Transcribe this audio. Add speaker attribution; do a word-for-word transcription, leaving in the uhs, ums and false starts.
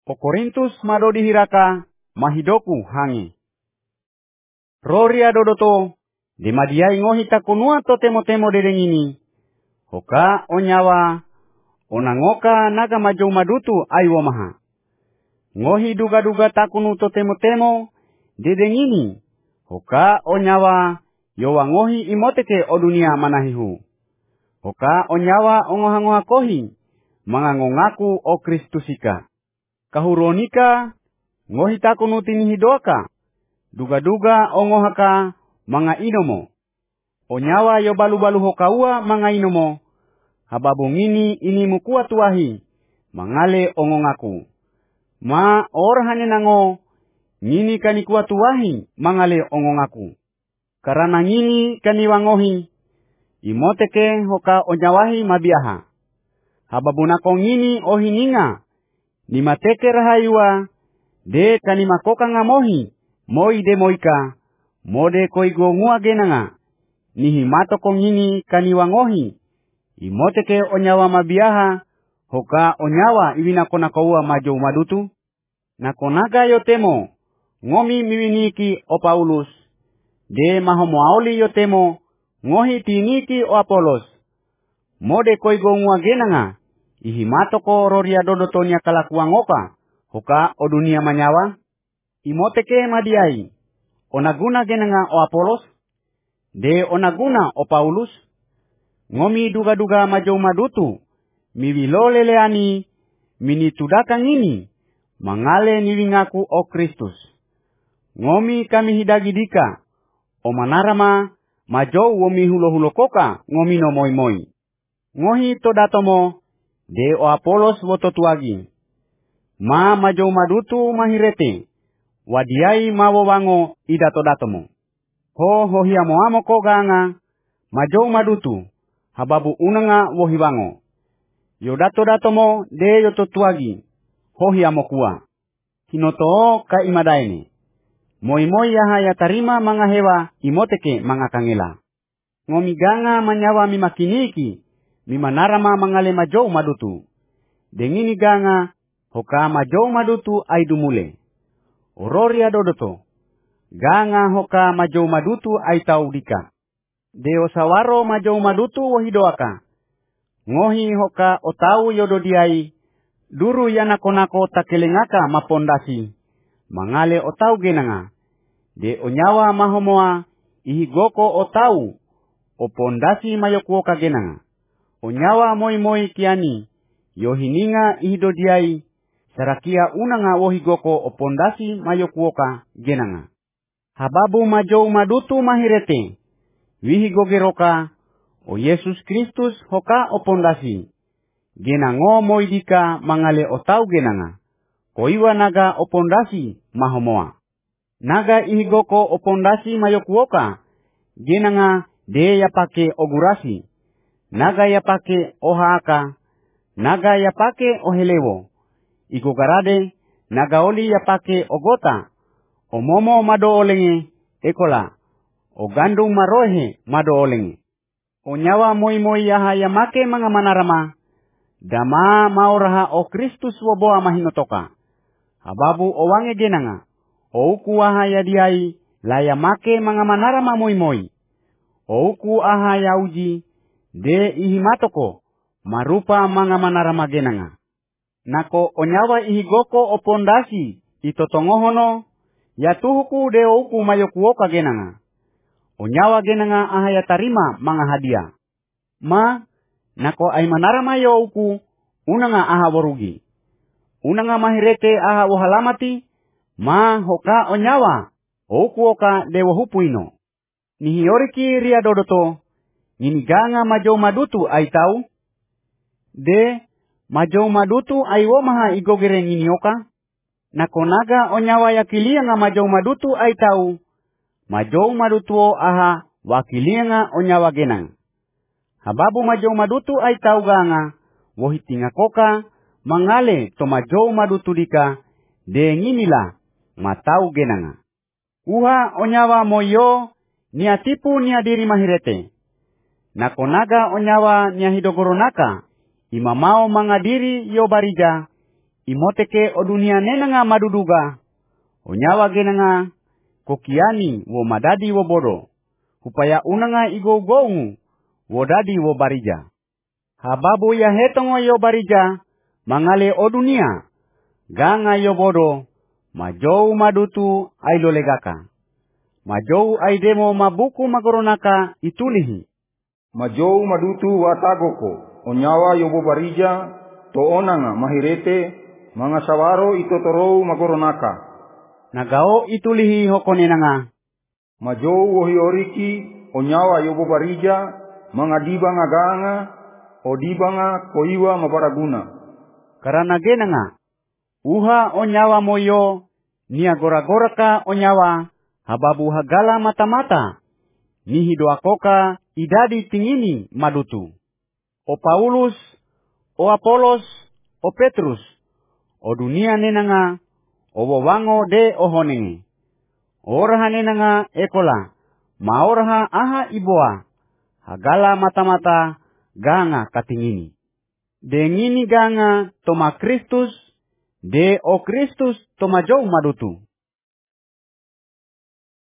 Speaker 1: O Korintus mado dihiraka mahidoku hange. Roria dodoto de madiai ngohi takunua to temo-temo dedengini. Hoka onyawa onangoka naga majau madutu aiwo maha. Ngohi duga-duga takunu to temo-temo dedengini. Hoka onyawa yowa ngohi imoteke o dunia manahihu. Hoka onyawa ongoha-ngoha kohi mangangongaku o Kristusika. Kahuronika ngohi takunu tinihidoka. Duga-duga ongohaka mga inomo. Onyawa yo balu-balu hokaua mga inomo. Hababungini ini mukua tuahi. Mangale ongongaku. Ma orhane nango. Ngini kanikua tuahi mangale ongongaku. Karana ngini kaniwangohi. Imoteke hoka onyawahi mabiaha. Hababunako ngini ohininga. Nimateke rahayua. De kanimakoka ngamohi. Moi de moika. Mode koigo ngua genanga. Nihimato kongini kaniwangohi. Imoteke onyawa mabiaha. Hoka onyawa iwinakonakoua majau madutu. Nakonaga yotemo. Ngomi miwiniki o Paulus. De mahomoaoli yotemo. Ngohi tiniki o Apolos. Mode koigo ngua genanga. Ihimato ko roria dodotonya kalakuangoka. Hoka o dunia manyawa. Imoteke madiai. Onaguna genanga o Apolos. De onaguna o Paulus. Ngomi duga-duga majau madutu. Miwiloleleani. Minitudaka ngini. Mangale niwingaku o Kristus. Ngomi kami hidagidika. O manarama majau womi hulo-hulokoka ngomi no moi-moi. Ngohi to datomo. De o Apolos wototuagi. Ma majau madutu mahirete. Wadiai mawawango idato datomo. Ho hohiamoamo ko ganga. Majau madutu. Hababu unanga wohiwango. Yodato datomo de yototuagi. Hohiamokua. Hinotoo ka imadaini. Moi-moi yahaya tarima mga hewa imoteke mga kangela. Ngomiganga manyawa mimakiniki. Mimanarama mangale majau madutu. Dengini ganga. Hoka majau madutu ay dumule. Ororia dodoto. Ganga hoka majau madutu ay taudika. Deo sawaro majau madutu wahidoaka. Ngohi hoka otau yododiai. Duru yanakonako takelengaka mapondasi. Mangale otau genanga. De onyawa mahomoa. Ihigoko otau. Opondasi mayokuoka genanga. Onyawa moi-moi kiani. Yohininga ihidodiai. Sarakia unanga wohigoko opondasi mayokuoka genanga. Hababu majau madutu mahirete. Wihigogeroka. O Yesus Kristus hoka opondasi. Genango moidika mangale otau genanga. Koiwa naga opondasi mahomoa. Naga ihigoko opondasi mayokuoka. Genanga de yapake ogurasi. Naga yapake ohaaka. Naga yapake ohelewo. Ikogarade nagaoli yapake ogota. Omomo mado olenge ekola. Ogandung marohe mado olenge. Onyawa moi-moi yaha yamake mga manarama. Dama mauraha o Kristus woboa mahinotoka. Hababu owange genanga. Ouku aha yadiai layamake mga manarama moi-moi. Ouku aha yauji de ihimatoko marupa mga manarama genanga. Nako onyawa ihigoko opondasi itotongohono yatuhuku de ouku mayokuoka genanga. Onyawa genanga ahaya tarima mga hadia. Ma nako ay manarama youku unanga aha warugi. Unanga mahirete aha wahalamati ma hoka onyawa ouku oka de wahupuino. Nihioriki ria dodoto niniganga majau madutu ay tau. De majau madutu ay womaha igogere ninioka. Nakonaga onyawa yakilia nga majau madutu ay tau. Majau madutuo aha wakilia nga onyawa genang. Hababu majau madutu ay tau ganga. Wohitinga koka mangale to majau madutu dika. De nginila matau genanga. Uha onyawa moyo niatipu niadiri mahirete. Nakonaga onyawa niahidogoronaka. Imamao mangadiri yo barija. imoteke o dunia nenanga maduduga, o nyawa genanga kokiani wo madadi wo bodo, upaya unanga igou-goungu wo dadi wo barija. Hababu ya hetongo yo barija, mangale o dunia, ganga yo bodo, majou madutu ailo legaka. Majou aidemo mabuku magoronaka itulihi.
Speaker 2: Majou madutu watagoko, onyawa yobo barija, to onanga mahirete, mga sawaro itotorou magoronaka.
Speaker 1: Nagao itulihi hokonenanga.
Speaker 2: Majou wohioriki, onyawa yobo barija, mga dibanga ganga, o dibanga koiwa mabaraguna.
Speaker 1: Karana genanga, uha onyawa moyo, niagora-goraka onyawa, hababu hagala mata-mata, nihidoakoka idadi tingini madutu. O Paulus, o Apolos, o Petrus, o dunia nenanga, o wawango de ohonenge. Oraha nenanga ekola, maoraha aha iboa, hagala mata-mata, ganga katingini. Dengini ganga toma Kristus, de o Kristus toma jou madutu.